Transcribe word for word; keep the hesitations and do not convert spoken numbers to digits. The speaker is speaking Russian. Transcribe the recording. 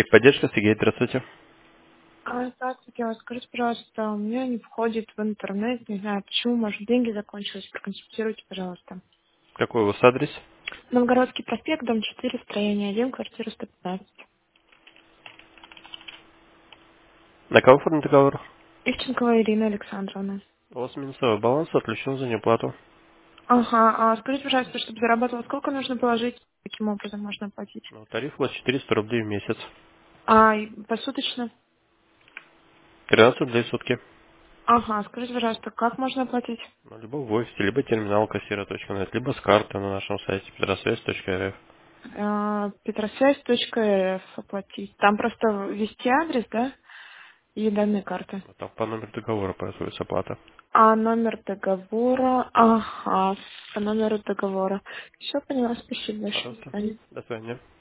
Техподдержка, Сергей, здравствуйте. А, здравствуйте, а скажите, пожалуйста, у меня не входит в интернет, не знаю почему, может, деньги закончились, проконсультируйте, пожалуйста. Какой у вас адрес? Новгородский проспект, дом четыре, строение один, квартира сто пятнадцать. На кого оформлен договор? Ивченкова Ирина Александровна. У вас минусовой баланс отключен за неуплату. Ага, а скажите, пожалуйста, чтобы зарабатывать, сколько нужно положить, каким образом можно оплатить? Ну, тариф у вас четыреста рублей в месяц. А, и посуточно? тринадцать рублей в сутки. Ага, скажите, пожалуйста, как можно оплатить? Ну, либо в офисе, либо терминал кассира точка нет, либо с карты на нашем сайте петросвязь точка эр эф. А, петросвязь точка рф оплатить. Там просто ввести адрес, да? И данные карты. Вот там по номеру договора происходит оплата. А номер договора, ага, по номеру договора. Все поняла, спасибо большое. До Пожалуйста. свидания. До свидания.